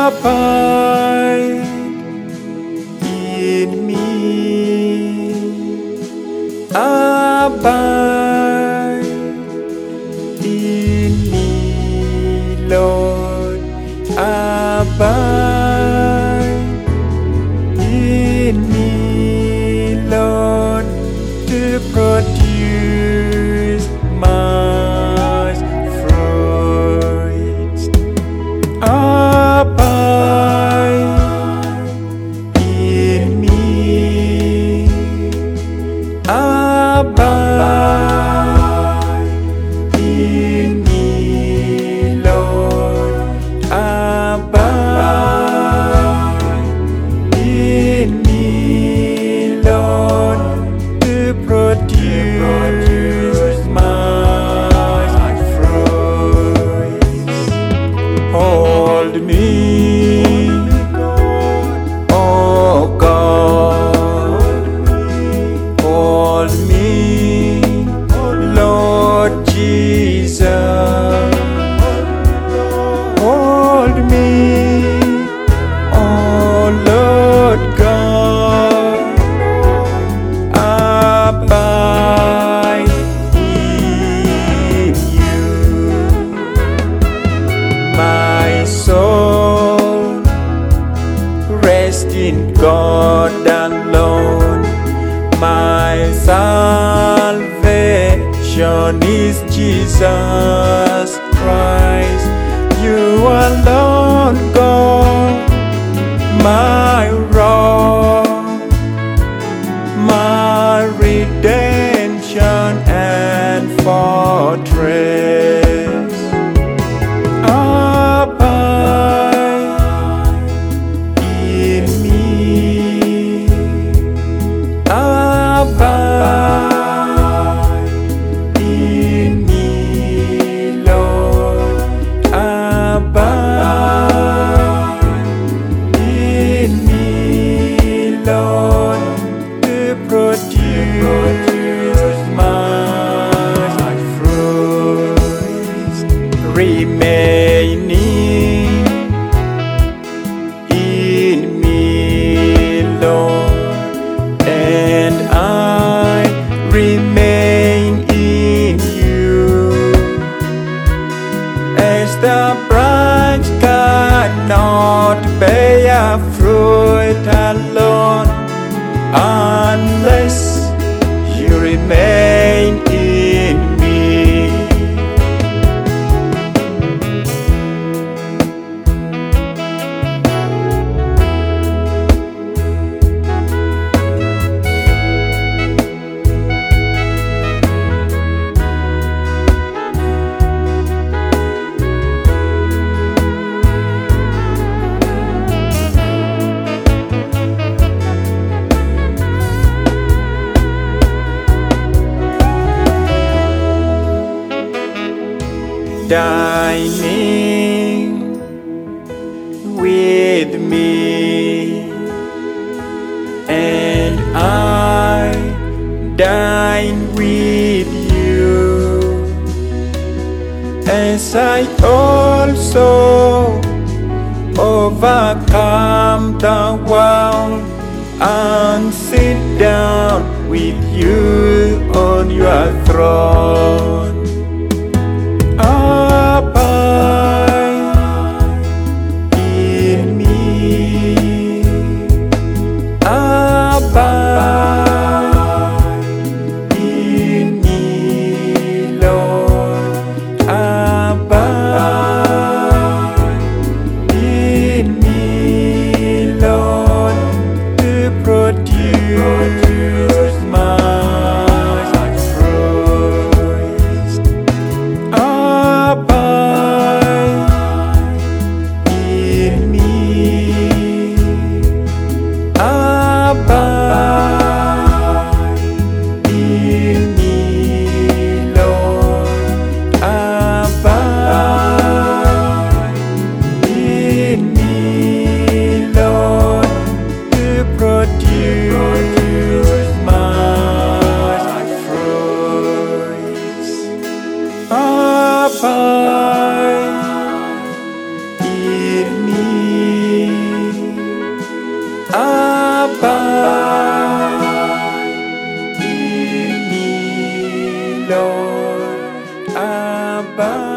abide in me, abide in me, Lord, abide in me, Lord, to produce much fruit. Abide in me, abide in me, Lord, abide in me, Lord, to produce much fruit. Hold me, oh God, hold me, Lord Jesus, hold me, oh Lord God, abide in you. My soul rest in God alone. My salvation is Jesus Christ. You alone, God, my rock, my redemption and fortress. Abide in me, abide in me, Lord, abide in me, Lord, to produce much fruit, remaining in me, Lord, and I remain in you. As the branch cannot bear fruit alone unless you remain in me. Dining with me, and I dine with you, as I also overcome the world and sit down with you on your throne. Abide in me, abide in me, Lord, abide in me, Lord, to produce much fruit. Abide in me, abide in me, Lord, abide in me, Lord, to produce much fruit. Abide in me. by